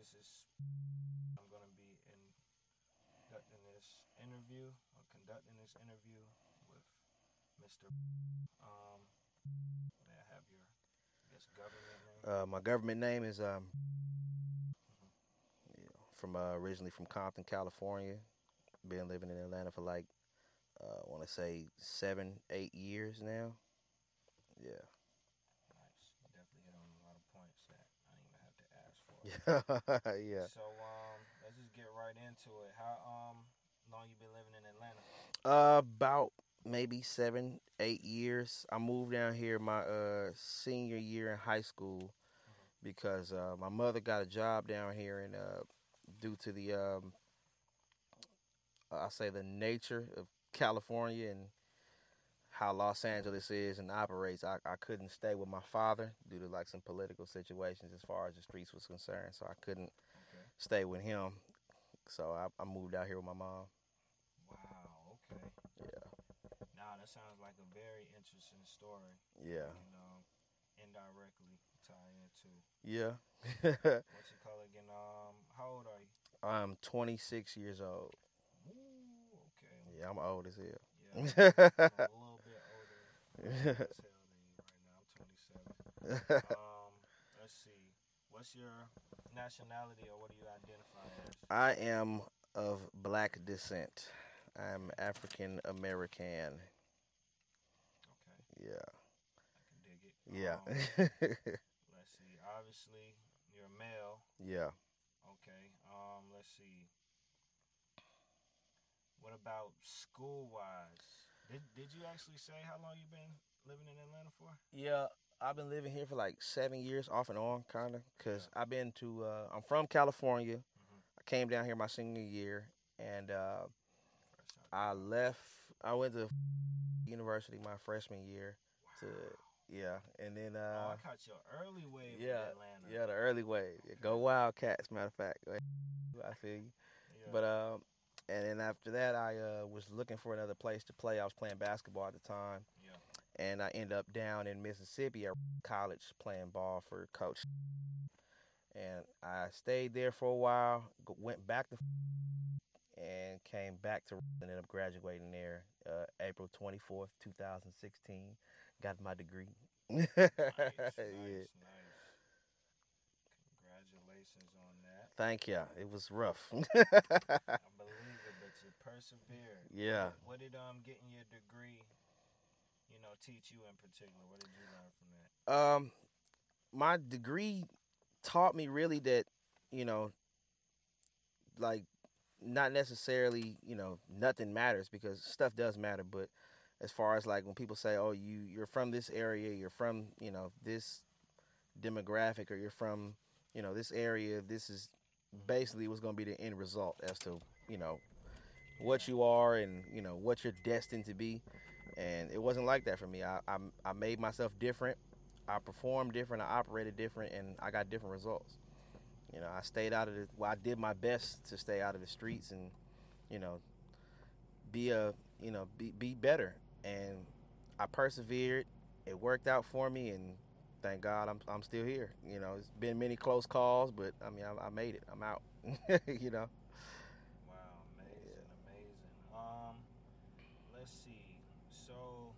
this is I'm gonna be conducting this interview with Mr. May I have your, I guess, government name? My government name is Hmm. from originally from Compton, California. Been living in Atlanta for like I want to say 7, 8 years now. Yeah. Nice. You definitely hit on a lot of points that I didn't even have to ask for. Yeah. So let's just get right into it. How long you been living in Atlanta? About maybe 7, 8 years. I moved down here my senior year in high school Hmm. because my mother got a job down here, and due to the I say the nature of California and how Los Angeles is and operates, I couldn't stay with my father due to like some political situations as far as the streets was concerned. So I couldn't Okay. stay with him. So I moved out here with my mom. Wow. Okay. Yeah. Now that sounds like a very interesting story that Yeah. we can indirectly tie into. Yeah. What's it called again? How old are you? I'm 26 years old. Ooh, okay. Yeah, I'm old as Yeah, hell. I'm a little bit older as hell than you right now. I'm 27. Let's see. What's your nationality or what do you identify as? I am of black descent. I'm African American. Okay, Yeah. I can dig it. Yeah. Let's see. Obviously, you're male. Yeah. Okay. Let's see. What about school wise? Did you actually say how long you've been living in Atlanta for? Yeah, I've been living here for like 7 years, off and on, kind of. Cause Yeah. I've been to. I'm from California. Hmm. I came down here my senior year, and Fresh out the I box. left. I went to university my freshman year. To Wow. yeah, and then Oh, I caught your early wave of yeah, Atlanta. yeah, the early wave. Yeah, Okay. go Wildcats. Matter of fact, I feel you. Yeah. But and then after that, I was looking for another place to play. I was playing basketball at the time, Yeah. and I ended up down in Mississippi at college playing ball for Coach. And I stayed there for a while, went back to and came back to and ended up graduating there April 24th, 2016. Got my degree. Nice, Yeah. nice, nice. Congratulations on that. Thank you. It was rough. I believe it, but you persevered. Yeah. What did getting your degree, teach you in particular? What did you learn from that? Um, my degree taught me really that, you know, like not necessarily, nothing matters because stuff does matter, but as far as like when people say, "Oh, you're from this area, you're from, this demographic or you're from, this area, this is Hmm. basically what's going to be the end result as to, you know, Yeah. what you are and, what you're destined to be." And it wasn't like that for me. I made myself different. I performed different. I operated different, and I got different results. I stayed out of the. Well, I did my best to stay out of the streets and you know be a be better. And I persevered. It worked out for me, and thank God I'm still here. It's been many close calls, but I mean I made it. I'm out. you know. Wow, amazing, amazing. Let's see. So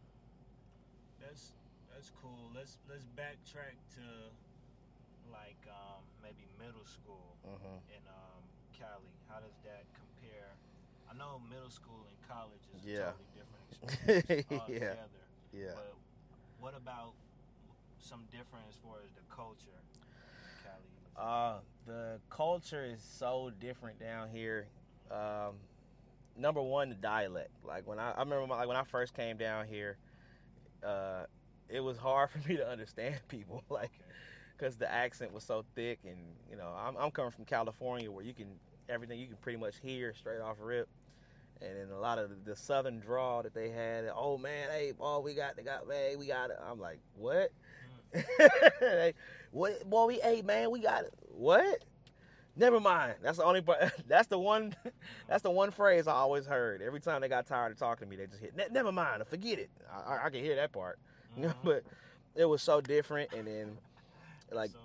that's cool. Let's backtrack to like maybe middle school Hmm. in Cali. How does that compare? I know middle school and college is a Yeah. totally different experience Yeah. altogether, Yeah. but what about some different as far as the culture in Cali? The culture is so different down here. Mm-hmm. Um, Number one, the dialect. Like I remember like when I first came down here, uh, it was hard for me to understand people, like Okay. because the accent was so thick, and I'm coming from California where everything you can pretty much hear straight off rip, and then a lot of the southern drawl that they had. Oh man, hey, boy, hey, we got it. I'm like, what? Mm. Like, what? Boy, hey, man, we got it. What? Never mind. That's the only part. That's the one. Mm-hmm. That's the one phrase I always heard. Every time they got tired of talking to me, they just hit. Never mind. Forget it. I can hear that part. Mm-hmm. But it was so different. And then That's like, so true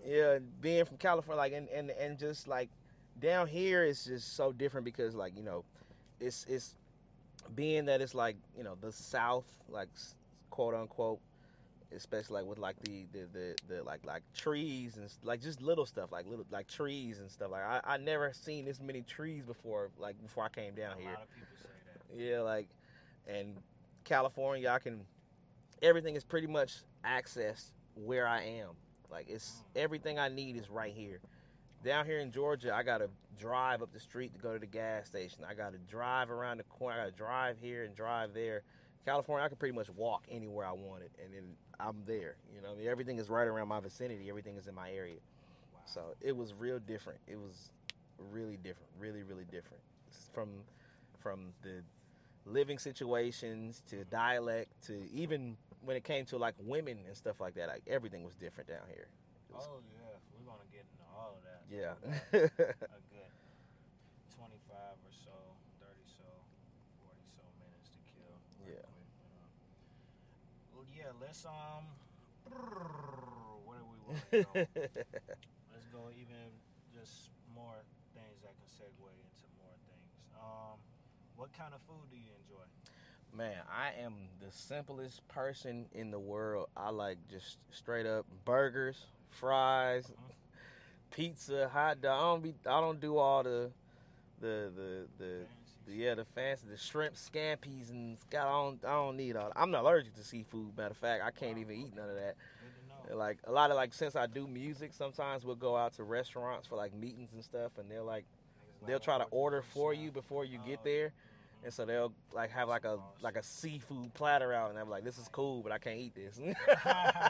Yeah, being from California, like, and just like down here is just so different because, like, it's being that it's like, the South, like, quote unquote, especially like with like the like trees and like just little stuff, like little like trees and stuff. Like I never seen this many trees before, like before I came down here. A lot of people say that. Yeah, like, and California, I can everything is pretty much accessed where I am. Like, it's everything I need is right here. Down here in Georgia, I gotta drive up the street to go to the gas station. I gotta drive around the corner. I gotta drive here and drive there. California, I can pretty much walk anywhere I wanted, and then I'm there. I mean, everything is right around my vicinity. Everything is in my area. Wow. So it was real different. It was really different. Really, really different. From the living situations to dialect to even when it came to like women and stuff like that. Like, everything was different down here. Oh yeah, we're gonna get into all of that. Yeah. A good 25 or so, 30 so, 40 so minutes to kill. Yeah. Quick. Well, yeah. Let's where do we want to go? Let's go even just more things that can segue into more things. What kind of food do you enjoy? Man, I am the simplest person in the world. I like just straight up burgers, fries, pizza, hot dog. I don't do all the fancy, the shrimp scampi's and I don't need all that. I'm not allergic to seafood. Matter of fact, I can't even eat none of that. Good to know. Like, a lot of, like, since I do music, sometimes we'll go out to restaurants for like meetings and stuff, and they'll try to order for you before you get there. And so they'll like have like a seafood platter out, and I'm like, this is cool, but I can't eat this. You could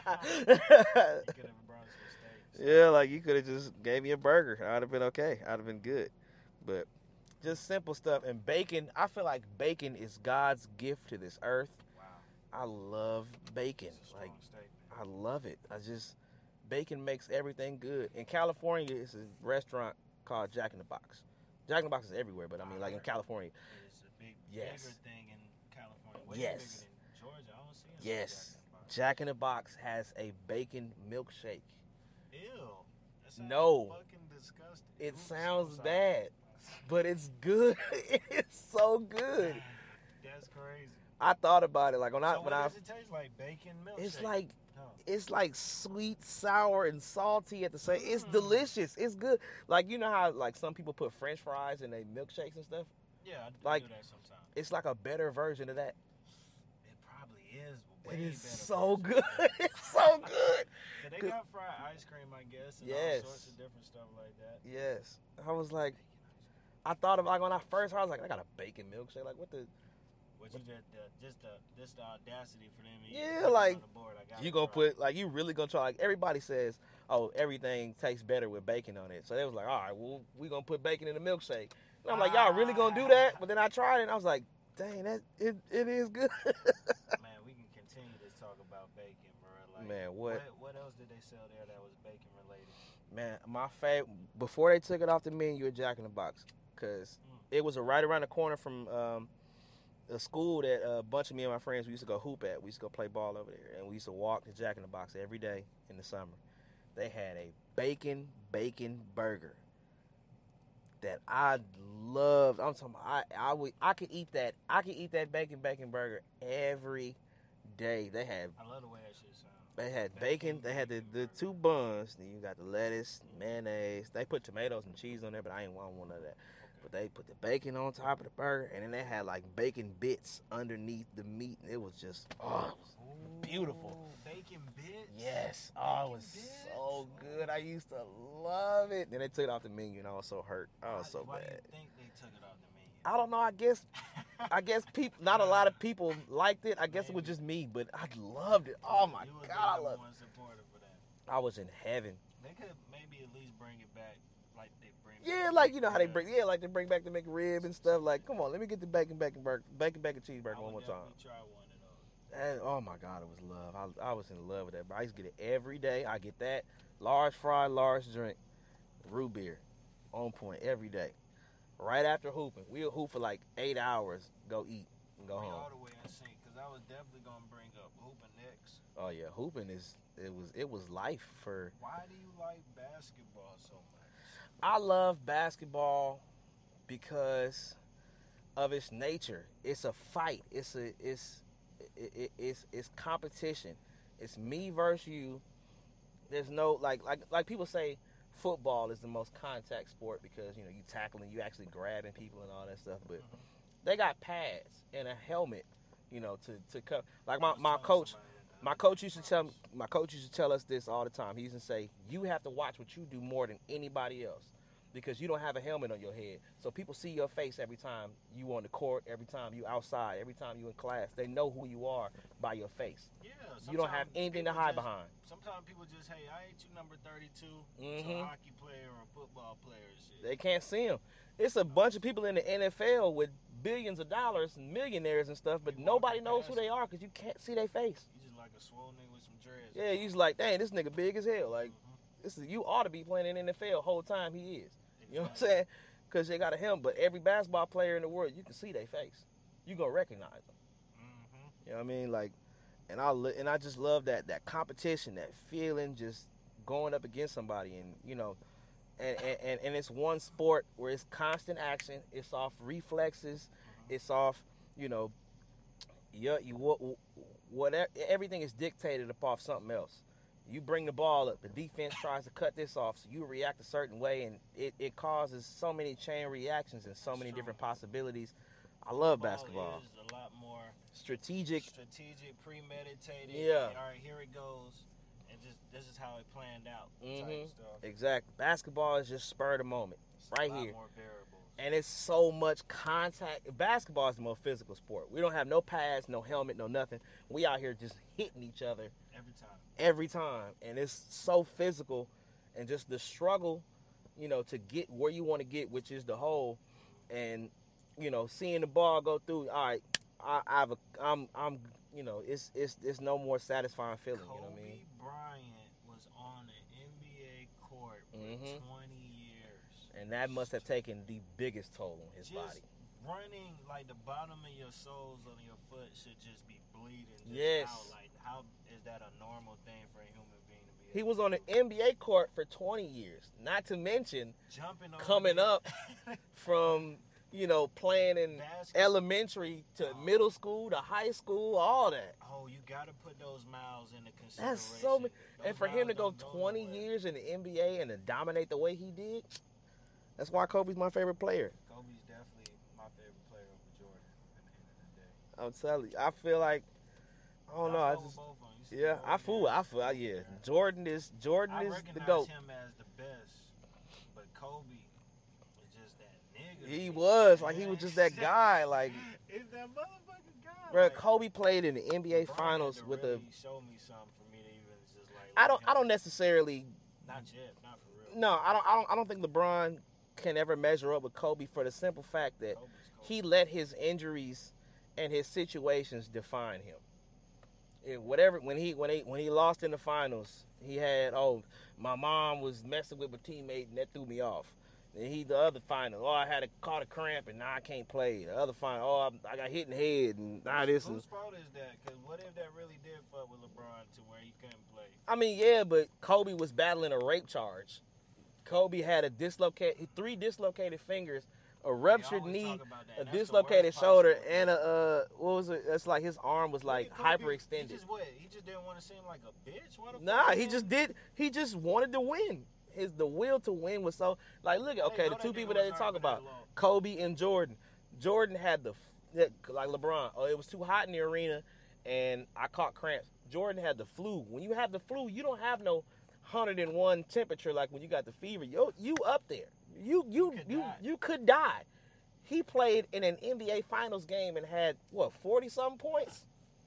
have brought us some steaks. Yeah, like, you could have just gave me a burger. I'd have been okay. I'd have been good. But just simple stuff. And bacon, I feel like bacon is God's gift to this earth. Wow. I love bacon. That's a strong Like, statement. I love it. Bacon makes everything good. In California, it's a restaurant called Jack in the Box. Jack in the Box is everywhere, but I mean, like, in California. It's a Yes. bigger thing in California. Way Yes. bigger than Georgia. I don't see it. Yes. Jack in the Box has a bacon milkshake. Ew. That sounds No. fucking disgusting. It Oops, sounds I'm sorry. bad, but it's good. It's so good. That's crazy. I thought about it, like, when So I what does it taste like? Bacon milkshake? it's like sweet, sour, and salty at the same. It's Mm. delicious. It's good. Like, you know how like some people put French fries in their milkshakes and stuff. Yeah, I Like, do that sometimes. It's like a better version of that. It probably is. It Way is better so version. good. It's so good. So they Good. got fried ice cream, I guess, and Yes. all sorts of different stuff like that. Yes, I was like, I thought of, like, when I first heard, I was like, I got a bacon milkshake. Like, what the? Which you just the audacity for them. to Yeah, even put it like, on the board. I gotta You gonna try it. put, like, you really gonna try? Like, everybody says, oh, everything tastes better with bacon on it. So they was like, all right, well, we gonna put bacon in the milkshake. And I'm like, y'all really gonna do that? But then I tried it, and I was like, dang, it is good. Man, we can continue to talk about bacon, bro. Like, Man, what else did they sell there that was bacon related? Man, my favorite, before they took it off the menu at Jack in the Box, because it was right around the corner from a school that a bunch of me and my friends, we used to go hoop at. We used to go play ball over there, and we used to walk to Jack in the Box every day in the summer. They had a bacon burger that I loved. I'm talking about, I could eat that. I could eat that bacon burger every day. They had I love the way that shit sounds. They had bacon. They had the two buns. Then you got the lettuce, mayonnaise. They put tomatoes and cheese on there, but I don't want none of that. But they put the bacon on top of the burger, and then they had like bacon bits underneath the meat. It was just, it was beautiful. Ooh, bacon bits? Yes. Oh, it was Bacon so bits? good. I used to love it. Then they took it off the menu, and I was so hurt. I was so Why do bad. you think they took it off the menu? I don't know. I guess people. Not a lot of people liked it. I guess it was just me, but I loved it. Oh my You was God, the I number loved one supporter for that. it. I was in heaven. They could maybe at least bring it back like they bring. Yeah, back like, you know how they the- bring, like they bring back the McRib and stuff. Like, come on, let me get the bacon burger, bacon cheeseburger I one more would time. definitely try one of those. And oh my God, it was love. I was in love with that. Bro. I used to get it every day. I get that large fry, large drink, root beer, on point every day. Right after hooping, we'll hoop for like 8 hours, go eat and go We home. all the way in sync, because I was definitely gonna bring up hooping next. Oh yeah, hooping it was life for. Why do you like basketball so much? I love basketball because of its nature. It's a fight. It's competition. It's me versus you. There's no like people say football is the most contact sport because you tackling, you actually grabbing people and all that stuff. But they got pads and a helmet, to cover. Like my coach used to tell us this all the time. He used to say, you have to watch what you do more than anybody else because you don't have a helmet on your head. So people see your face every time you on the court, every time you outside, every time you in class. They know who you are by your face. Yeah, you don't have anything to hide behind. Sometimes people just, hey, I ain't you number 32 to a hockey player or a football player and shit. They can't see him. It's a bunch of people in the NFL with billions of dollars and millionaires and stuff, but nobody knows who they are because you can't see their face. You just like a swole nigga with some dreads. Yeah, you just like, dang, this nigga big as hell. Like, you ought to be playing in the NFL the whole time he is. You know what I'm saying? Because they got a helmet. But every basketball player in the world, you can see their face. You gonna recognize them. You know what I mean? Like, and I just love that competition, that feeling, just going up against somebody, and and it's one sport where it's constant action. It's off reflexes. It's off, whatever. Everything is dictated off something else. You bring the ball up, the defense tries to cut this off, so you react a certain way, and it causes so many chain reactions and so many different possibilities. I love basketball. Is a lot more strategic, premeditated. Yeah. All right, here it goes, and just this is how it planned out. Type stuff. Exactly. Basketball is just spur of the moment, right here. More variables. And it's so much contact. Basketball is the most physical sport. We don't have no pads, no helmet, no nothing. We out here just hitting each other every time, and it's so physical, and just the struggle, to get where you want to get, which is the hole, and seeing the ball go through. All right, it's no more satisfying feeling. Kobe You know what I mean? Bryant was on an NBA court for 20 years, and that must have taken the biggest toll on his body. Running like the bottom of your soles on your foot should just be bleeding. Yes. Out. Like, how is that a normal thing for a human being to be? He was on the NBA court for 20 years. Not to mention coming up from playing in elementary to middle school to high school, all that. Oh, you got to put those miles into consideration. That's so many. And for him to go 20 years in the NBA and to dominate the way he did, that's why Kobe's my favorite player. Kobe's definitely my favorite player over Jordan at the end of the day. I'm telling you, I feel like, I don't know. I fool. Yeah. Jordan is the GOAT. I recognize him as the best, but Kobe was just that nigga. He was he was just that guy. Like, it's that motherfucking guy. Bro, Kobe played in the NBA Finals with really show me something for me to even just like. I don't necessarily. Not yet, not for real. No, I don't think LeBron can ever measure up with Kobe for the simple fact that he let his injuries and his situations define him. When he lost in the finals, he had, my mom was messing with my teammate and that threw me off. And the other final, I had caught a cramp and now I can't play. The other final, I got hit in the head and now this. Whose fault is that? Because what if that really did fuck with LeBron to where he couldn't play? I mean, yeah, but Kobe was battling a rape charge. Kobe had 3 dislocated fingers, a ruptured knee, a dislocated shoulder, and what was it? That's like his arm was like hyperextended. He just didn't want to seem like a bitch. Nah, he just wanted to win. The will to win was so like, look, okay, the two people that they talk about, Kobe and Jordan. Jordan had like LeBron. Oh, it was too hot in the arena, and I caught cramps. Jordan had the flu. When you have the flu, you don't have no 101 temperature like when you got the fever. You up there. You could die. He played in an NBA Finals game and had 40-something points.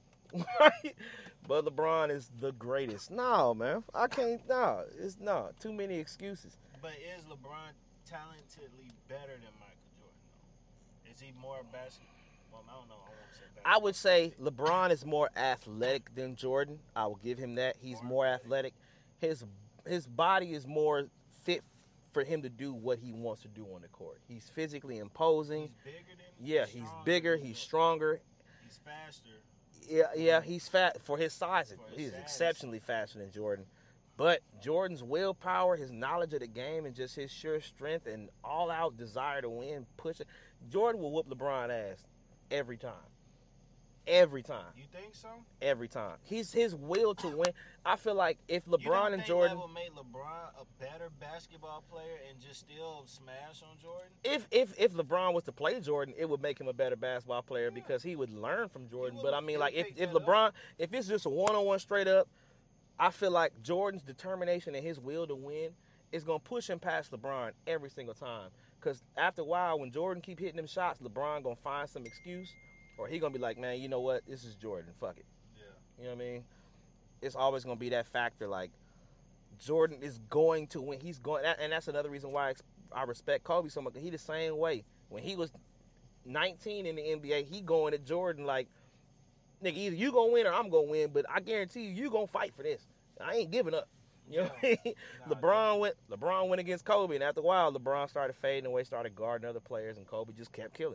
But LeBron is the greatest. No, man, I can't. No, it's too many excuses. But is LeBron talentedly better than Michael Jordan? Though? Is he more basketball? Well, I don't know. I would say LeBron is more athletic than Jordan. I will give him that. He's more athletic. His body is more fit for him to do what he wants to do on the court. He's physically imposing. He's bigger than he's bigger. He's stronger. He's faster. Yeah, he's fat for his size. For his He's size. exceptionally faster than Jordan. But Jordan's willpower, his knowledge of the game, and just his sheer strength and all-out desire to win, pushing. Jordan will whoop LeBron ass every time. Every time. You think so? Every time. His will to win. I feel like if You don't LeBron and think Jordan, that would make LeBron a better basketball player and just still smash on Jordan? if LeBron was to play Jordan, it would make him a better basketball player because he would learn from Jordan. But I mean, like if LeBron, if it's just a one-on-one straight up, I feel like Jordan's determination and his will to win is gonna push him past LeBron every single time. Because after a while, when Jordan keep hitting them shots, LeBron gonna find some excuse, or he gonna be like, man, you know what? This is Jordan. Fuck it. Yeah. You know what I mean? It's always gonna be that factor. Like Jordan is going to win. He's going, and that's another reason why I respect Kobe so much. He the same way. When he was 19 in the NBA, he going at Jordan like, nigga, either you gonna win or I'm gonna win, but I guarantee you gonna fight for this. I ain't giving up. You know what I mean? LeBron went against Kobe, and after a while, LeBron started fading away, started guarding other players, and Kobe just kept killing.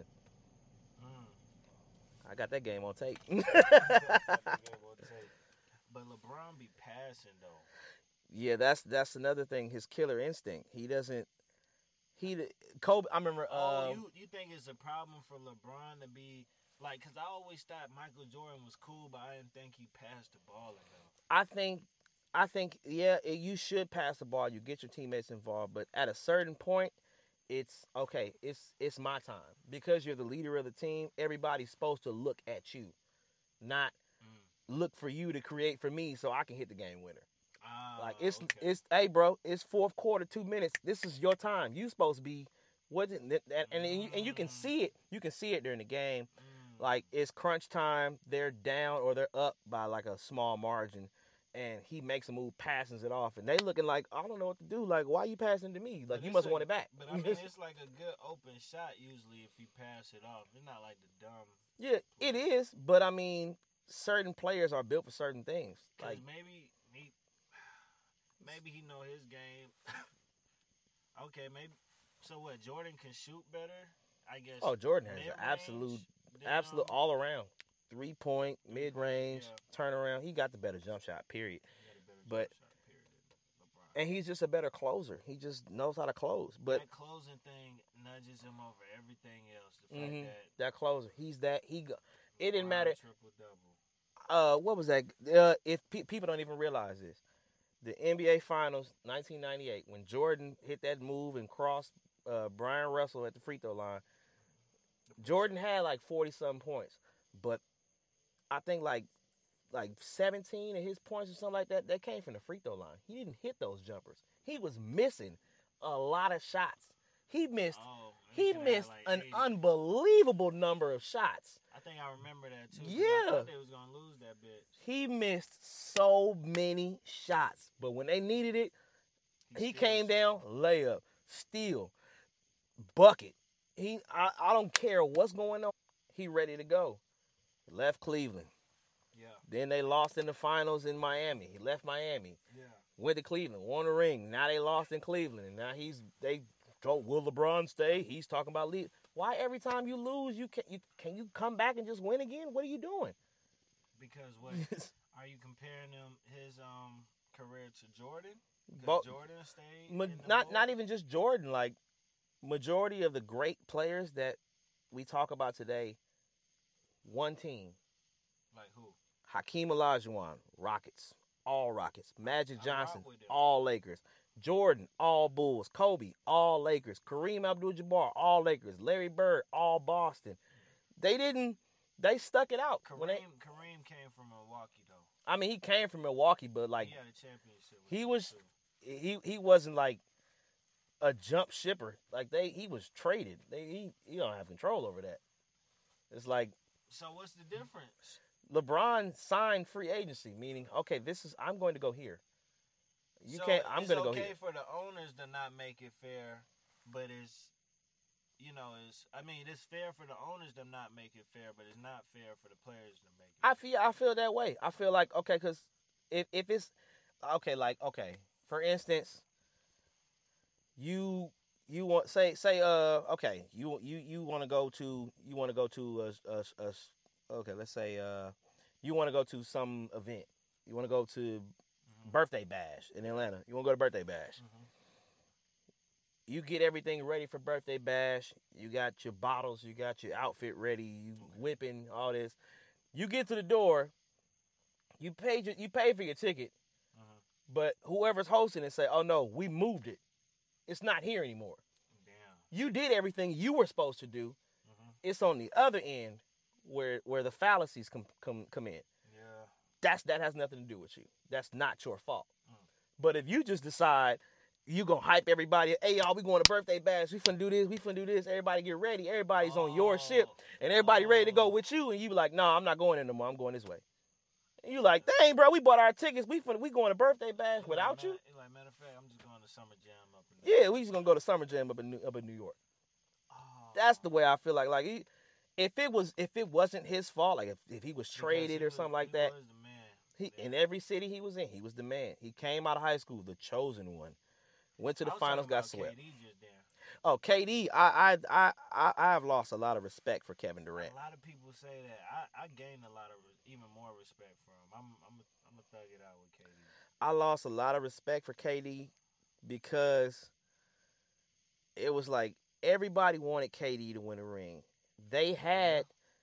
I got that game on tape. But LeBron be passing though. Yeah, that's another thing. His killer instinct. He doesn't. Kobe. I remember. You think it's a problem for LeBron to be like? Because I always thought Michael Jordan was cool, but I didn't think he passed the ball enough. I think, yeah, you should pass the ball. You get your teammates involved, but at a certain point, it's okay. It's my time because you're the leader of the team. Everybody's supposed to look at you, not look for you to create for me so I can hit the game winner. It's hey bro, it's fourth quarter, 2 minutes. This is your time. You supposed to be and you can see it. You can see it during the game. Like it's crunch time. They're down or they're up by like a small margin. And he makes a move, passes it off, and they looking like, I don't know what to do. Like, why you passing to me? Like, you must want it back. But I mean, it's like a good open shot usually if you pass it off. It's not like the dumb. Yeah, it is. But I mean, certain players are built for certain things. Like maybe he know his game. Okay, maybe. So what? Jordan can shoot better, I guess. Oh, Jordan has an absolute all around. 3-point, mid-range, turnaround. He got the better jump shot, period. And he's just a better closer. He just knows how to close. But that closing thing nudges him over everything else. The fact that closer. It didn't matter. Triple-double. What was that? If people don't even realize this, the NBA Finals, 1998, when Jordan hit that move and crossed Brian Russell at the free throw line, Jordan had like 40-something points, but I think like 17 of his points or something like that, they came from the free throw line. He didn't hit those jumpers. He was missing a lot of shots. He missed an unbelievable number of shots. I think I remember that too. Yeah. I thought they was going to lose that bitch. He missed so many shots, but when they needed it, he came down, layup, steal, bucket. I don't care what's going on. He ready to go. Left Cleveland. Yeah. Then they lost in the finals in Miami. He left Miami. Yeah. Went to Cleveland, won a ring. Now they lost in Cleveland, and now will LeBron stay? He's talking about leave. Why every time you lose, can you come back and just win again? What are you doing? Because are you comparing his career to Jordan? Jordan stayed. Not even just Jordan. Like majority of the great players that we talk about today, one team. Like who? Hakeem Olajuwon, Rockets, all Rockets. Magic Johnson, all Lakers. Jordan, all Bulls. Kobe, all Lakers. Kareem Abdul-Jabbar, all Lakers. Larry Bird, all Boston. They stuck it out. Kareem came from Milwaukee, though. I mean, he came from Milwaukee, but like he had a championship. He wasn't like a jump shipper. Like he was traded. He don't have control over that. It's like. So what's the difference? LeBron signed free agency, meaning I'm going to go here. I'm going to go here. It's okay for the owners to not make it fair, but it's fair for the owners to not make it fair, but it's not fair for the players to make it. I feel that way. I feel like because if it's for instance, you want you want to go to let's say You want to go to some event. You want to go to Mm-hmm. birthday bash in Atlanta. You want to go to birthday bash. Mm-hmm. You get everything ready for birthday bash. You got your bottles. You got your outfit ready. You whipping all this. You get to the door. You pay for your ticket, Mm-hmm. but whoever's hosting it say, "Oh no, we moved it. It's not here anymore." Damn. You did everything you were supposed to do. Mm-hmm. It's on the other end where the fallacies come in. Yeah. That has nothing to do with you. That's not your fault. Mm. But if you just decide you gonna hype everybody, hey y'all, we going to birthday bash, we finna do this, everybody get ready, everybody's on your ship, and everybody ready to go with you, and you be like, nah, I'm not going in no more, I'm going this way. And you like, dang, bro, we bought our tickets, we going to birthday bash without you? Like, matter of fact, I'm just going to Summer Jam up in New York. Yeah, we just gonna go to Summer Jam up in New York. Oh. That's the way I feel like if it wasn't his fault, like if he was traded or something like that, was the man. In every city he was in, he was the man. He came out of high school, the chosen one. Went to the finals, got swept. KD just there. Oh, KD, I have lost a lot of respect for Kevin Durant. A lot of people say that. I gained a lot of even more respect for him. I'm a thug it out with KD. I lost a lot of respect for KD because it was like everybody wanted KD to win a ring. They had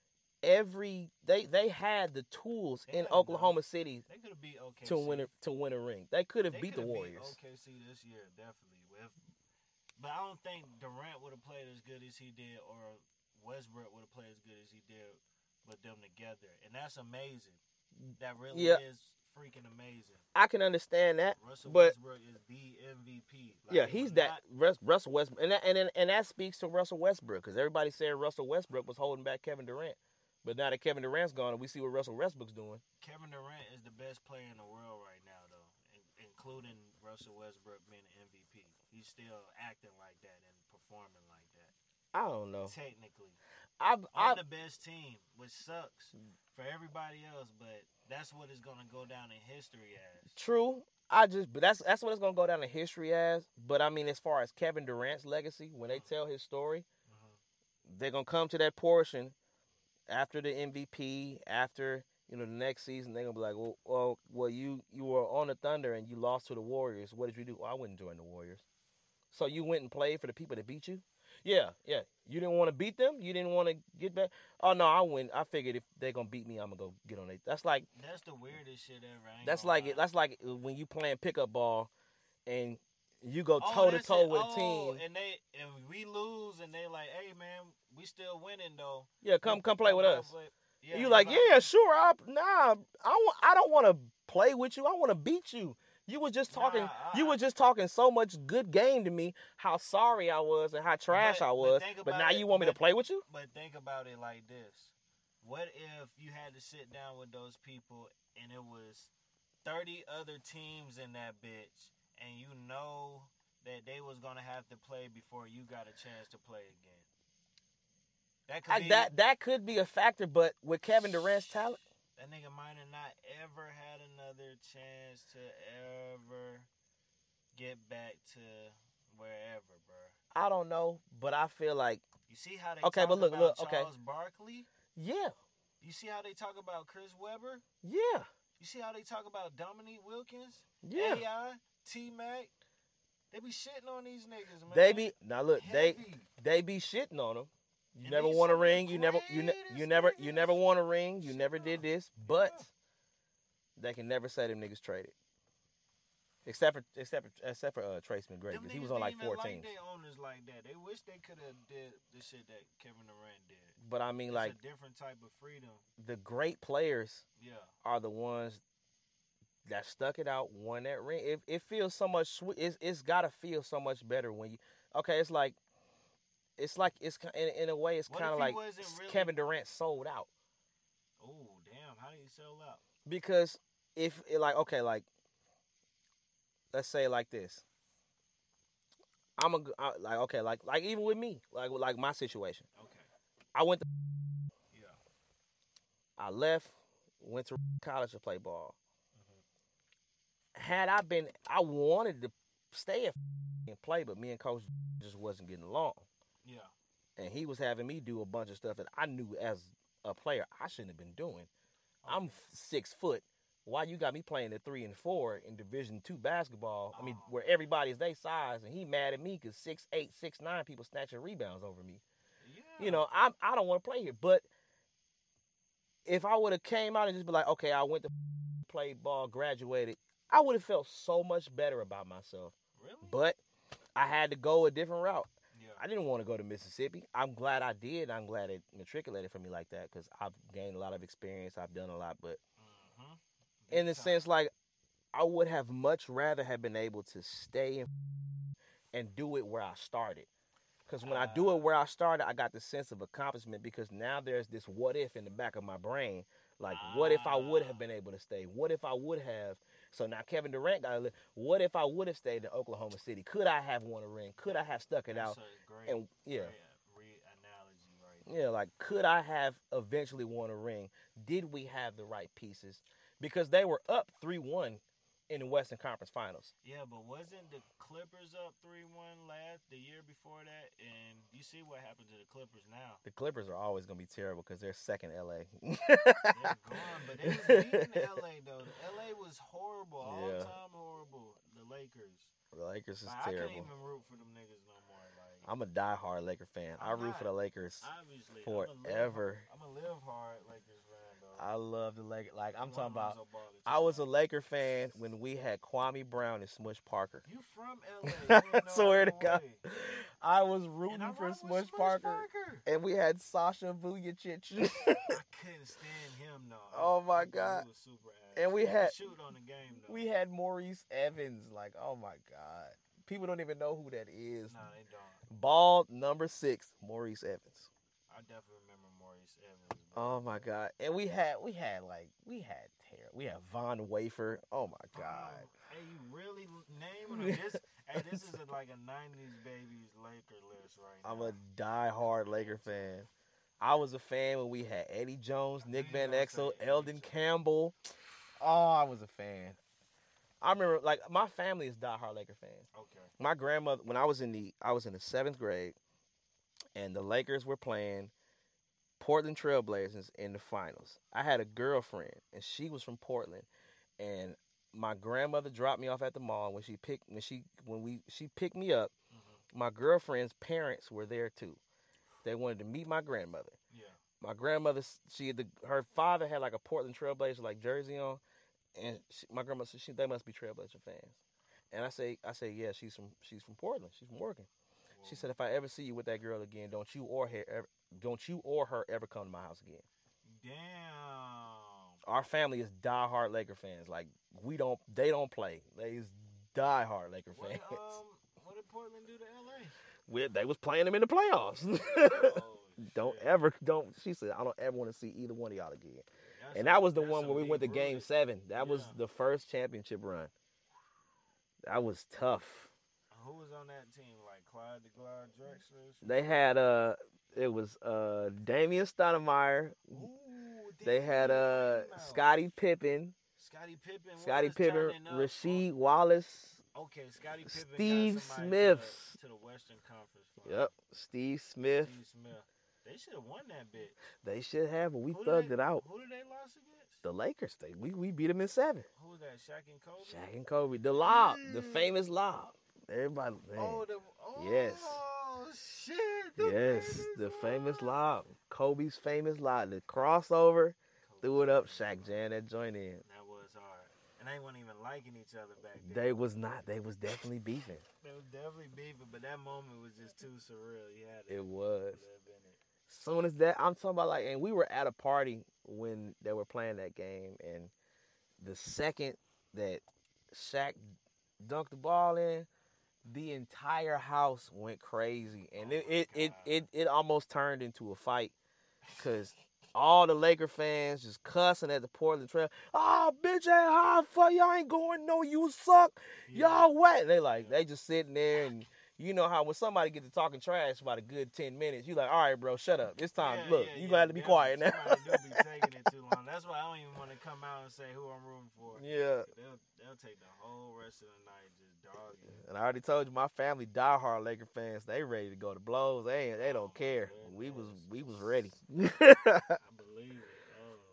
they had the tools in Oklahoma City They could have beat OKC to win a ring. They could have beat the Warriors. Beat OKC this year, definitely. But I don't think Durant would have played as good as he did, or Westbrook would have played as good as he did with them together, and that's amazing. That really is freaking amazing. I can understand that, Russell but Westbrook is the MVP. Like, yeah, he's that Russell Westbrook, and that speaks to Russell Westbrook because everybody said Russell Westbrook was holding back Kevin Durant, but now that Kevin Durant's gone, we see what Russell Westbrook's doing. Kevin Durant is the best player in the world right now, though, including Russell Westbrook being an MVP. He's still acting like that and performing like that. I don't know. Technically, I'm the best team, which sucks for everybody else, but that's what it's gonna go down in history as. True. But that's what it's gonna go down in history as. But I mean, as far as Kevin Durant's legacy, when they tell his story, they're gonna come to that portion after the MVP, after the next season. They're gonna be like, well, you were on the Thunder and you lost to the Warriors. What did you do? Well, I wouldn't join the Warriors. So you went and played for the people that beat you? Yeah. You didn't want to beat them? You didn't want to get back? Oh, no, I win. I figured if they're going to beat me, I'm going to go get on it. That's the weirdest shit ever. That's like when you playing pickup ball and you go toe-to-toe with a team. And we lose and they like, hey, man, we still winning, though. Yeah, come play with us. Yeah, you like, yeah, sure. I don't want to play with you. I want to beat you. You was just talking. You were just talking so much good game to me. How sorry I was and how trash I was. But now you want me to play with you? But think about it like this: what if you had to sit down with those people and it was 30 other teams in that bitch, and you know that they was gonna have to play before you got a chance to play again? That could be a factor, but with Kevin Durant's talent. That nigga might have not ever had another chance to ever get back to wherever, bro. I don't know, but I feel like you see how they talk about Charles Barkley? Yeah. You see how they talk about Chris Webber? Yeah. You see how they talk about Dominique Wilkins? Yeah. AI, T-Mac? They be shitting on these niggas, man. They be shitting on them. You never won a ring. You never won a ring. You never did this. But they can never say them niggas traded. Except for Trace McGrady, because he was on like 4 teams. They owners like that. They wish they could have did the shit that Kevin Durant did. But I mean, it's a different type of freedom. The great players are the ones that stuck it out, won that ring. It feels so much sweet. It's gotta feel so much better when you. Okay, it's in a way it's kind of like Kevin Durant sold out. Oh damn! How did he sell out? Because let's say it like this. Like even with me, like my situation. Okay. I went to. Yeah. I left, went to college to play ball. Had I wanted to stay and play, but me and Coach just wasn't getting along. Yeah. And he was having me do a bunch of stuff that I knew as a player I shouldn't have been doing. I'm 6 foot. Why you got me playing at 3 and 4 in Division II basketball? I mean, where everybody's their size, and he mad at me because 6'8", 6'9" people snatching rebounds over me. Yeah. You know, I don't want to play here. But if I would have came out and just be like, okay, I went to play ball, graduated, I would have felt so much better about myself. Really? But I had to go a different route. Yeah. I didn't want to go to Mississippi. I'm glad I did. I'm glad it matriculated for me like that because I've gained a lot of experience. I've done a lot. But in the sense, like, I would have much rather have been able to stay and do it where I started. Because when I do it where I started, I got the sense of accomplishment because now there's this what if in the back of my brain. Like, what if I would have been able to stay? What if I would have? So now Kevin Durant got to live. What if I would have stayed in Oklahoma City? Could I have won a ring? Could I have stuck it out? Great, and yeah. Great analogy right there. Yeah, like, could I have eventually won a ring? Did we have the right pieces? Because they were up 3-1 in the Western Conference Finals. Yeah, but wasn't the Clippers up 3-1 the year before that? And you see what happened to the Clippers now. The Clippers are always going to be terrible because they're second LA. They're gone, but they was beating LA, though. LA was horrible, all-time horrible. The Lakers. The Lakers is I terrible. can't even root for them niggas no more. Like, I'm a diehard Laker fan. I root for the Lakers forever. I'm a live hard Lakers fan, though. I love the Lakers. Like, I'm talking about, I was a Laker fan when we had Kwame Brown and Smush Parker. You from LA? I swear to God. I was rooting for Smush Parker. And we had Sasha Vujacic. I couldn't stand him, though. Oh, my God. He was super ass. And we had, shoot on the game, though. we had Maurice Evans. Like, oh, my God. People don't even know who that is. No, they don't. Bald number 6, Maurice Evans. I definitely remember Maurice Evans. Oh my God! And we had Von Wafer. Oh my God! Hey, you really naming them? This is like a '90s babies Laker list right now. I'm a diehard Laker fan. I was a fan when we had Eddie Jones, Nick Van Exel, Eldon Campbell. Oh, I was a fan. I remember, like, my family is diehard Laker fans. Okay. My grandmother, when I was in the 7th grade, and the Lakers were playing Portland Trailblazers in the finals. I had a girlfriend, and she was from Portland, and my grandmother dropped me off at the mall. When she picked me up, my girlfriend's parents were there too. They wanted to meet my grandmother. Yeah. My grandmother, her father had like a Portland Trailblazer like jersey on, and my grandma said they must be Trailblazer fans. And I say yeah, she's from Portland. She's from Oregon. Whoa. She said, if I ever see you with that girl again, don't you or her ever come to my house again. Damn. Our family is diehard Laker fans. Like, they don't play. They is diehard Laker fans. What did Portland do to LA? They was playing them in the playoffs. She said, I don't ever want to see either one of y'all again. And that was the one where we went to Game 7. That was the first championship run. That was tough. Who was on that team? Like Clyde the Glide Drexler? They had it was Damian Stoudemire. Ooh, they had Scottie Pippen. Scottie Pippen, Rasheed Wallace. Okay, Scottie Pippen. Steve Smith. To the Western Conference. Yep, Steve Smith. They should have won that bitch. They should have, but we thugged it out. Who did they lose against? The Lakers. We beat them in 7. Who was that? Shaq and Kobe? Shaq and Kobe. The lob. The famous lob. Everybody. Man. Yes. Oh, shit. The famous lob. Kobe's famous lob. The crossover. Threw it up. Shaq jammed that joint in. That was hard. And they weren't even liking each other back then. They was not. They was definitely beefing. They was definitely beefing, but that moment was just too surreal. You had to it was. live in it. Soon as that, I'm talking about, like, and we were at a party when they were playing that game, and the second that Shaq dunked the ball in, the entire house went crazy, and it almost turned into a fight, because all the Laker fans just cussing at the Portland Trail. Oh, bitch ain't hard for y'all, ain't going no, you suck, y'all wet. They just sitting there, and you know how when somebody gets to talking trash for about a good 10 minutes, you like, all right, bro, shut up. It's time. Look, you gonna have to be quiet now. Somebody do be taking it too long. That's why I don't even want to come out and say who I'm rooting for. Yeah. They'll take the whole rest of the night just dogging. And I already told you, my family diehard Laker fans. They ready to go to blows. They don't care. We was ready. I believe it. Oh,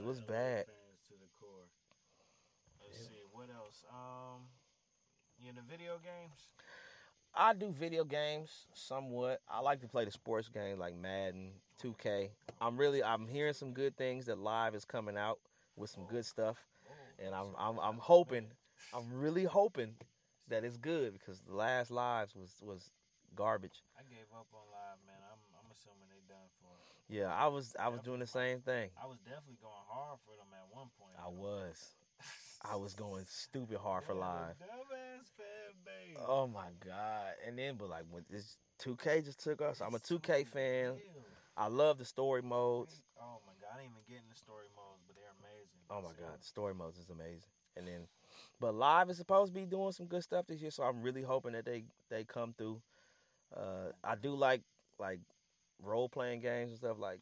was LA bad. Fans to the core. Let's see what else. You into video games? I do video games somewhat. I like to play the sports games like Madden, 2K. I'm hearing some good things that Live is coming out with some good stuff, and I'm hoping, I'm really hoping that it's good because the last Lives was garbage. I gave up on Live, man. I'm assuming they done for it. Yeah, I was doing the same thing. I was definitely going hard for them at one point. I was going stupid hard for Live. Dumbass fan base. Oh my God! And then, but like when this 2K just took us, I'm a 2K fan. I love the story modes. Oh my God! I didn't even get in the story modes, but they're amazing. Oh my God, the story modes is amazing. And then, but Live is supposed to be doing some good stuff this year, so I'm really hoping that they come through. I do like role playing games and stuff like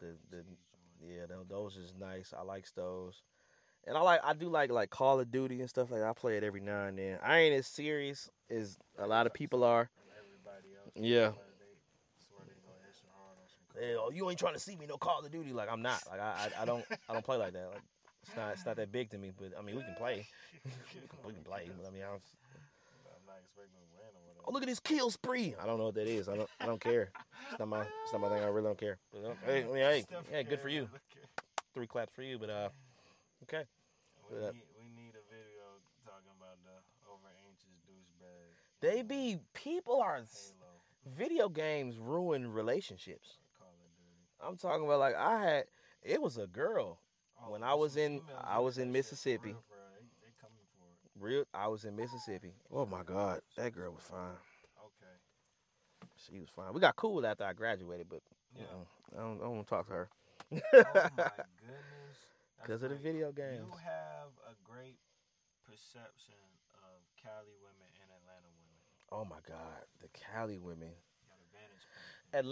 those is nice. I like those. And I do like Call of Duty and stuff like that. I play it every now and then. I ain't as serious as a lot of people are. Everybody else. Yeah. They swear they gonna hit you hard on some. Yeah, oh, you ain't trying to see me no Call of Duty. Like I'm not. Like I don't play like that. Like it's not that big to me. But I mean we can play. we can play. But I mean I'm not expecting to win or whatever. oh look at this kill spree. I don't know what that is. I don't care. It's not my thing. I really don't care. But, hey, good for you. 3 claps for you. But okay. We need a video talking about the over-anxious douchebag. They be people are Halo. video games ruin relationships. Call of Duty. I'm talking about like it was a girl when I was in Mississippi. They coming for it. I was in Mississippi. Oh my God, that girl was fine. Okay. She was fine. We got cool after I graduated, but Yeah. I don't want to talk to her. Oh my goodness. Because of the video games. You have a great perception of Cali women and Atlanta women. Oh my God, the Cali women. You got a vantage point.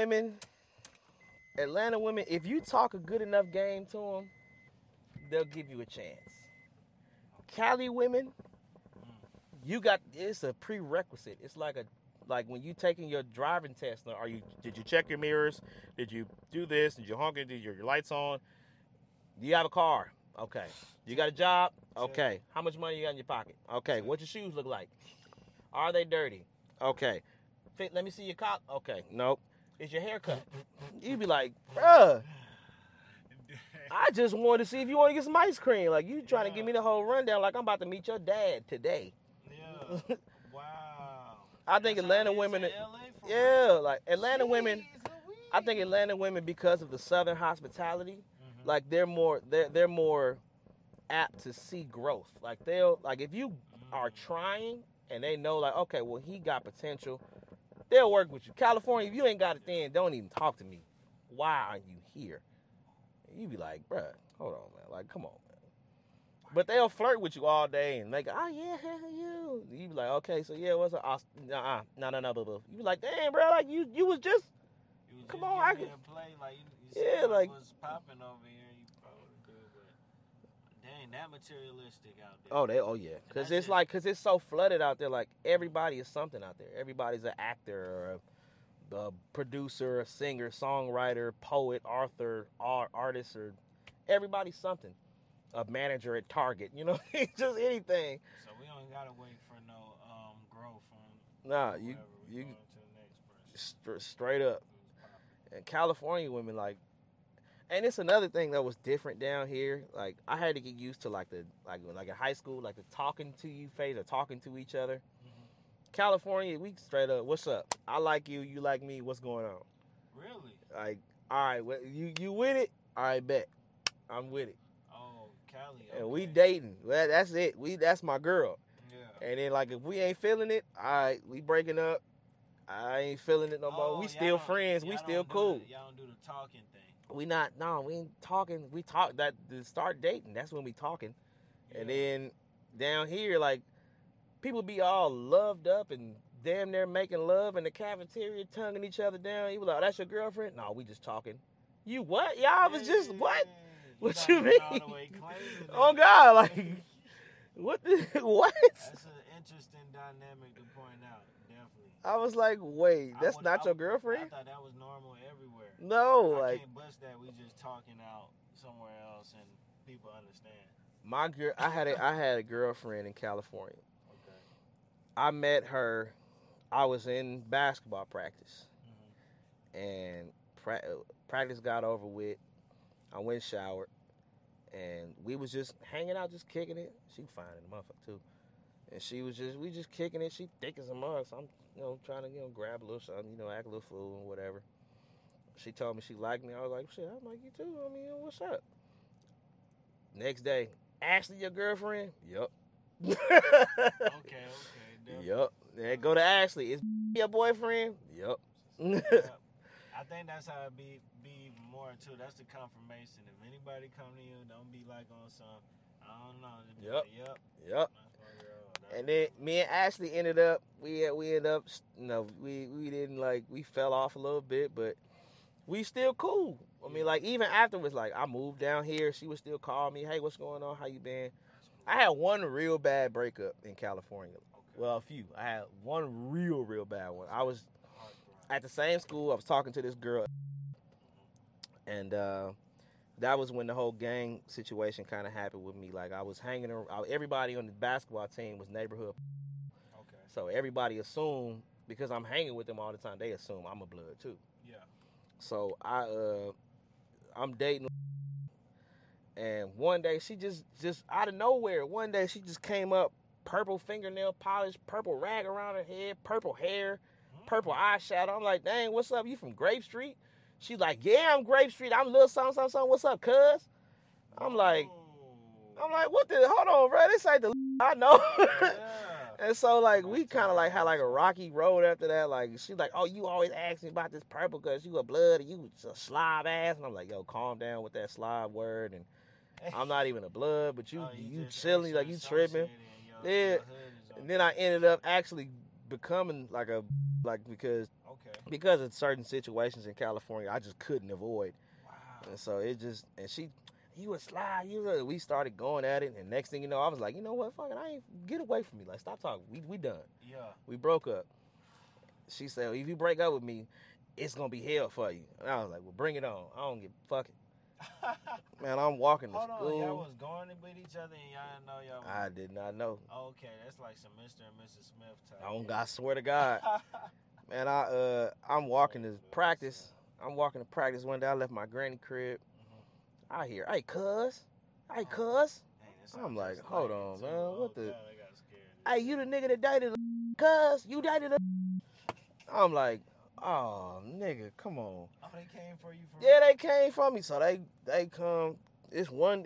Atlanta women, if you talk a good enough game to them, they'll give you a chance. Cali women, it's a prerequisite. It's like when you taking your driving test. Did you check your mirrors? Did you do this? Did you honk it? Did your lights on? Do you have a car? Okay. You got a job? Okay. How much money you got in your pocket? Okay. What your shoes look like? Are they dirty? Okay. Let me see your cock. Okay. Nope. Is your hair cut? You be like, bruh, I just wanted to see if you want to get some ice cream. Like, you trying to give me the whole rundown like I'm about to meet your dad today. Yeah. Wow. I think Atlanta women, like Atlanta women, I think Atlanta women, because of the Southern hospitality, like they're more apt to see growth. Like if you are trying and they know like, okay, well he got potential, they'll work with you. California, if you ain't got it then, don't even talk to me. Why are you here? And you be like, bruh, hold on, man. Like, come on, man. But they'll flirt with you all day and like, oh yeah, you. You be like, okay, so yeah, what's up? No, boo. You be like, damn, bro, like you was just. Come on, I can play like was popping over here. You probably do, but dang, that materialistic out there. Oh yeah, because it's so flooded out there. Like everybody is something out there. Everybody's an actor or a producer, a singer, songwriter, poet, author, artist, or everybody's something. A manager at Target, just anything. So we don't gotta wait for no growth from. Nah, you going to the next person. Straight up. And California women, like, and it's another thing that was different down here. Like, I had to get used to like in high school, like the talking to you phase or talking to each other. Mm-hmm. California, we straight up, what's up? I like you, you like me. What's going on? Really? Like, all right, well, you with it? All right, bet. I'm with it. Oh, Cali. Okay. And we dating. Well, that's it. That's my girl. Yeah. And then like if we ain't feeling it, all right, we breaking up. I ain't feeling it no more. We still friends. We still cool. Y'all don't do the talking thing. We ain't talking. We talk that to start dating. That's when we talking. Yeah. And then down here, like, people be all loved up and damn near making love in the cafeteria, tonguing each other down. You be like, oh, that's your girlfriend? No, we just talking. You what? Y'all was just what? What you mean? Oh God, like what? What? That's an interesting dynamic to point out. Definitely. I was like, wait, that's not your girlfriend? I thought that was normal everywhere. No, I like can't bust that. We just talking out somewhere else and people understand. I had a girlfriend in California. Okay. I met her. I was in basketball practice, and practice got over with. I went showered, and we was just hanging out, just kicking it. She fine in the motherfucker too, and we just kicking it. She thick as a mug, so I'm trying to grab a little something, act a little fool and whatever. She told me she liked me. I was like, shit, I like you too. I mean, what's up? Next day, Ashley, your girlfriend? Yup. Okay. Yup. Then go to Ashley. Is your boyfriend? Yup. Yep. I think that's how it be even more too. That's the confirmation. If anybody come to you, don't be like on some, I don't know. Yep. Like, Yep. And then me and Ashley ended up, we ended up, we didn't we fell off a little bit, but we still cool. I mean, even afterwards, I moved down here, she would still call me, hey, what's going on? How you been? I had one real bad breakup in California. Okay. Well, a few. I had one real bad one. I was at the same school. I was talking to this girl, and that was when the whole gang situation kind of happened with me. I was hanging around. Everybody on the basketball team was neighborhood. Okay. So everybody assumed, because I'm hanging with them all the time, they assume I'm a blood too. Yeah. So I'm dating, and one day she just out of nowhere, one day she just came up, purple fingernail polish, purple rag around her head, purple hair, purple eyeshadow. I'm like, dang, what's up? You from Grape Street? She's like, yeah, I'm Grape Street. I'm Lil something. What's up, cuz? I'm like, what the? Hold on, bro. This ain't the I know. Yeah. And so we kind of had a rocky road after that. She's like, oh, you always ask me about this purple because you a blood and you a slob ass. And I'm like, yo, calm down with that slob word. And I'm not even a blood, but you chilling, you tripping. Yeah. And then I ended up actually becoming because of certain situations in California, I just couldn't avoid. Wow. And so you a slide, we started going at it, and next thing you know, I was like, you know what, fuck it, I ain't, get away from me, stop talking, we done. Yeah. We broke up. She said, well, if you break up with me, it's gonna be hell for you. And I was like, well, bring it on. I don't give a fuck it. Man, I'm walking to school. Hold on, y'all was going with each other and y'all didn't know y'all was... I did not know. Okay, that's like some Mr. and Mrs. Smith type. I swear to God. Man, I'm walking to practice. One day. I left my granny crib. I hear, hey, cuz. Hey, cuz. I'm like, hold on, man. What the? Hey, you the nigga that dated a cuz? You dated a? I'm like, oh, nigga, come on. Oh, they came for you? Yeah, they came for me. So they come. It's one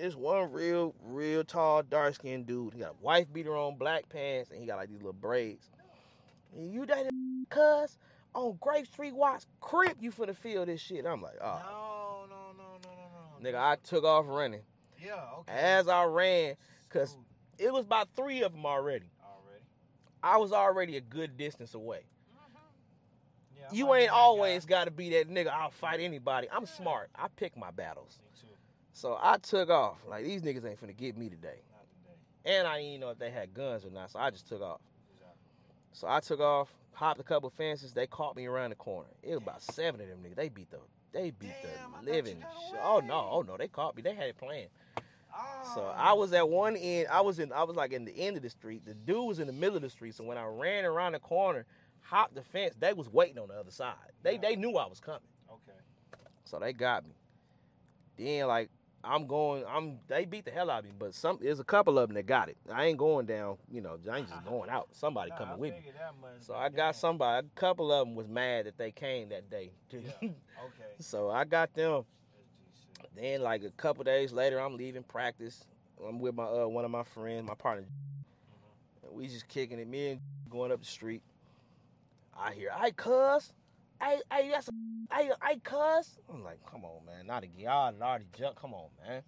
real tall, dark-skinned dude. He got a wife beater on, black pants, and he got these little braids. And you dated a cuz? On Grape Street, watch Crip, you finna feel this shit. I'm like, oh. No. Nigga, I took off running. Yeah, okay. As I ran, because it was about 3 of them already. I was already a good distance away. Yeah, you ain't always got to be that nigga, I'll fight anybody. I'm smart. I pick my battles. Me too. So I took off. These niggas ain't finna get me today. Not today. And I didn't even know if they had guns or not, so I just took off. So I took off, hopped a couple fences. They caught me around the corner. It was about 7 of them niggas. They beat the living shit. Oh no, they caught me. They had it planned. Oh. So I was at one end. I was in the end of the street. The dude was in the middle of the street. So when I ran around the corner, hopped the fence, they was waiting on the other side. They knew I was coming. Okay. So they got me. Then they beat the hell out of me, but there's a couple of them that got it. I ain't going down, I ain't just going out. Somebody coming with me. So I got somebody, a couple of them was mad that they came that day. Yeah. Okay. So I got them. Then a couple days later, I'm leaving practice. I'm with my one of my friends, my partner. And we just kicking it, me and going up the street. I hear, hey, cuz. Hey, that's a... Hey, cuz. I'm like, come on, man. Not again. Y'all already jumped. Come on, man.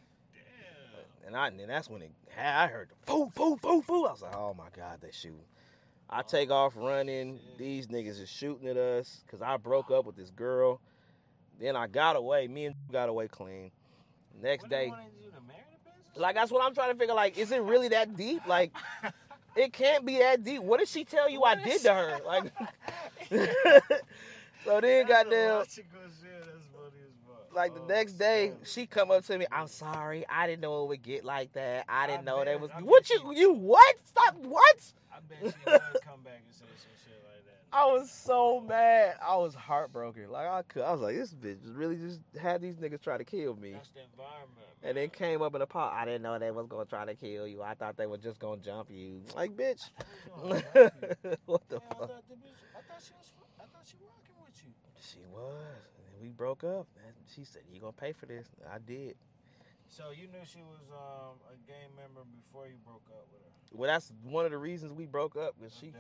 Damn. And that's when I heard the foo, foo, foo, foo. I was like, oh, my God, they shooting. I take off running. These niggas is shooting at us because I broke up with this girl. Then I got away. Me and got away clean. Next day. What do you want to do, to marry the bitch? That's what I'm trying to figure. Is it really that deep? It can't be that deep. What did she tell you I did to her? So then goddamn. Like the next day, she come up to me. I'm sorry, I didn't know it would get like that. I didn't know that was. What you what? Stop what? I bet she would come back and say some shit like that. I was so mad. I was heartbroken. Like I was like, this bitch really just had these niggas try to kill me. That's the environment. Man. And then came up in a pot. I didn't know they was gonna try to kill you. I thought they were just gonna jump you. Like, bitch. What the fuck? I thought she rocking with you. She was. And we broke up. And she said, "You gonna pay for this?" I did. So you knew she was a gang member before you broke up with her. Well, that's one of the reasons we broke up. Because she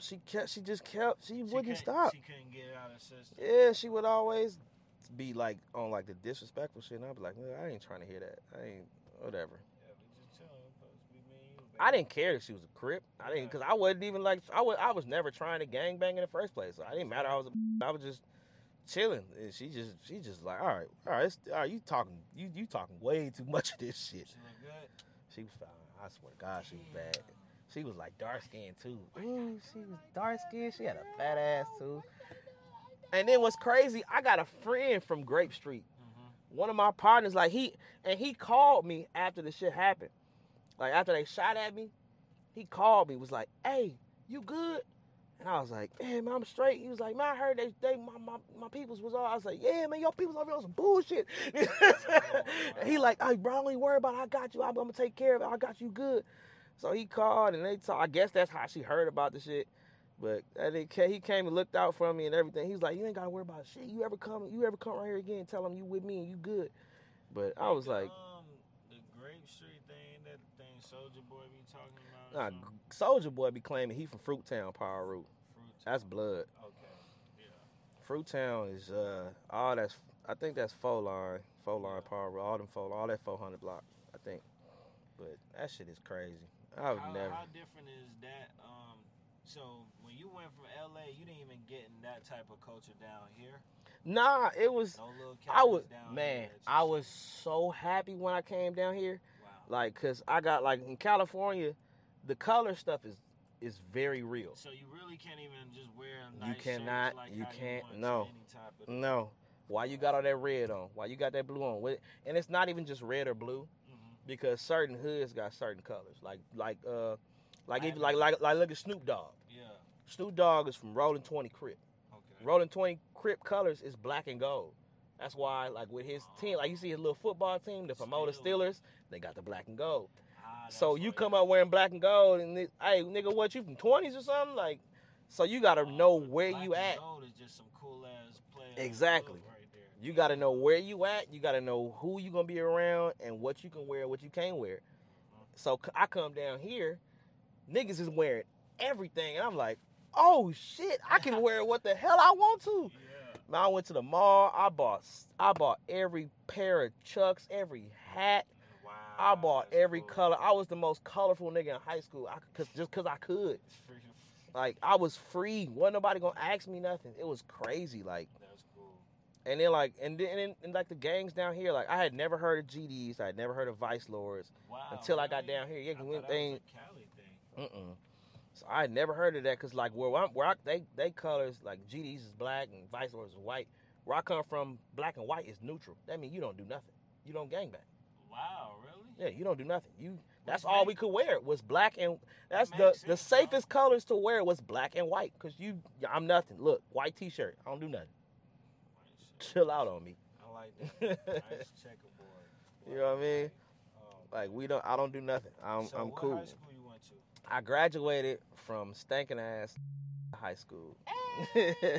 wouldn't stop. She couldn't get it out of her system. Yeah, she would always be like on like the disrespectful shit, and I'd be like, "No, I ain't trying to hear that. I ain't whatever." Yeah, we just chilling because we me and you. Baby. I didn't care if she was a Crip. I didn't, because I wasn't even like I was never trying to gangbang in the first place. So I didn't matter. I was just chilling, and she just like, all right, you talking way too much of this shit. She look good. She was fine. I swear to God, she was bad. She was like dark skinned too. Ooh, she was dark skinned. She had a fat ass too. And then what's crazy, I got a friend from Grape Street. Mm-hmm. One of my partners, like he called me after the shit happened. Like after they shot at me, he called me, was like, "Hey, you good?" And I was like, "Yeah, man, I'm straight." He was like, "Man, I heard my peoples was all." I was like, "Yeah, man, your peoples over on some bullshit." And he like, "Hey, bro, don't even worry about it. I got you. I'm gonna take care of it. I got you good." So he called and they talked. I guess that's how she heard about the shit. But he came and looked out for me and everything. He's like, "You ain't gotta worry about shit. You ever come right here again, tell him you with me and you good." But I was like, the Grape Street thing, that thing Soulja Boy be talking about. Nah, Soulja Boy be claiming he from Fruittown, Power Root. That's blood. Okay, yeah. Fruittown is all that's. I think that's four line Power Root. All that 400 block. I think. But that shit is crazy. I would never. How different is that? So when you went from LA, you didn't even get in that type of culture down here. Nah, it was. No little I was down man. Here I was so happy when I came down here. Wow. Like, cause I got like in California, the color stuff is very real. So you really can't even just wear a nice You cannot. Like you how can't. You want No. any type of No. Why you got all that red on? Why you got that blue on? And it's not even just red or blue, because certain hoods got certain colors. Like look at Snoop Dogg. Yeah. Snoop Dogg is from Rolling 20 Crip. Okay. Rolling 20 Crip colors is black and gold. That's why, like with his team, like you see his little football team, the Pomona Steelers, they got the black and gold. So you come up wearing black and gold, and hey, nigga, what you from 20s or something? Like, so you gotta know where you at. Gold is just some cool ass players. Exactly. Right there. You gotta know where you at. You gotta know who you gonna be around and what you can wear and what you can't wear. So I come down here, niggas is wearing everything, and I'm like, oh shit, I can wear what the hell I want to. Yeah. Man, I went to the mall. I bought every pair of Chucks, every hat. Wow. I bought every cool. color. I was the most colorful nigga in high school. Just cause I could. Like, I was free. Wasn't nobody gonna ask me nothing. It was crazy. Like, that's cool. And then like, and like the gangs down here. Like, I had never heard of GDs. I had never heard of Vice Lords until I got down here. Yeah, I thought that was a Cali thing. So I had never heard of that, cause like they colors, like GDs is black and Vice Lords is white. Where I come from, black and white is neutral. That means you don't do nothing. You don't gangbang. Wow, really? Yeah, you don't do nothing. That's all we could wear was black, and that's the sense, safest colors to wear was black and white. Cause I'm nothing. Look, white T-shirt. I don't do nothing. Chill out on me. I like that. Nice checkerboard. You know what I mean? Like I don't do nothing. I'm what cool. High school you went to? I graduated from stinking ass high school. Okay.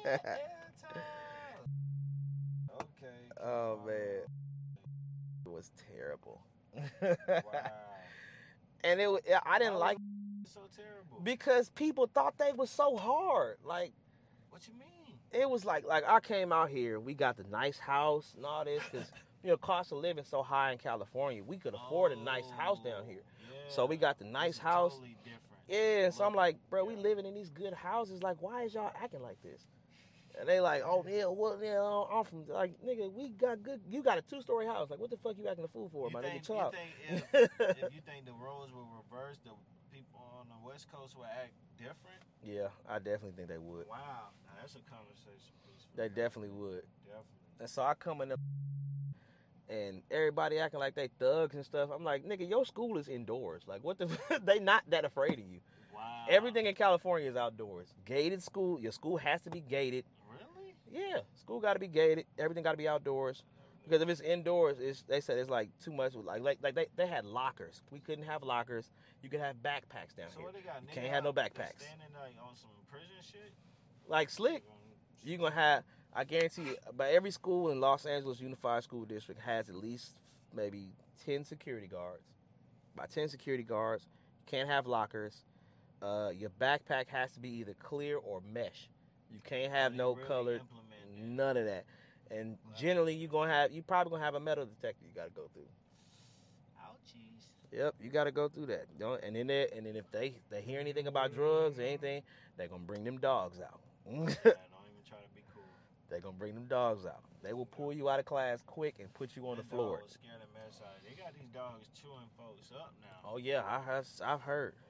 Oh man, it was terrible. Wow. And I didn't like it so terrible because people thought they was so hard. Like, what you mean? It was like I came out here. We got the nice house and all this because cost of living so high in California. We could afford a nice house down here. Yeah. So we got the nice house. Totally different. Yeah, so I'm like, bro, we living in these good houses. Like, why is y'all acting like this? And they like, oh yeah, well yeah, I'm from like, nigga, we got good. You got a 2-story house. Like, what the fuck you acting a fool for, my nigga? Chill out. If you think the roles were reversed, the people on the West Coast would act different? Yeah, I definitely think they would. Wow, now that's a conversation piece. They definitely would. Definitely. And so I come in the and everybody acting like they thugs and stuff. I'm like, nigga, your school is indoors. Like, what the? They not that afraid of you. Wow. Everything in California is outdoors. Gated school. Your school has to be gated. Really? Yeah, school got to be gated. Everything got to be outdoors. Because if it's indoors, they said it's like too much. Like they had lockers. We couldn't have lockers. You could have backpacks down So here. what they got? You can't have no backpacks. Standing like on some prison shit. Like slick. You're gonna have. I guarantee you, but every school in Los Angeles Unified School District has at least maybe 10 security guards. By 10 security guards, you can't have lockers. Your backpack has to be either clear or mesh. You can't have no really colored, none of that. And generally, you probably gonna have a metal detector you gotta go through. Ouchies. Yep, you gotta go through that. And then if they hear anything about drugs or anything, they're gonna bring them dogs out. Don't even try to be cool. They're gonna bring them dogs out. They will pull you out of class quick and put you on the floor. Scared the mess out. They got these dogs chewing folks up now. Oh yeah, I've heard.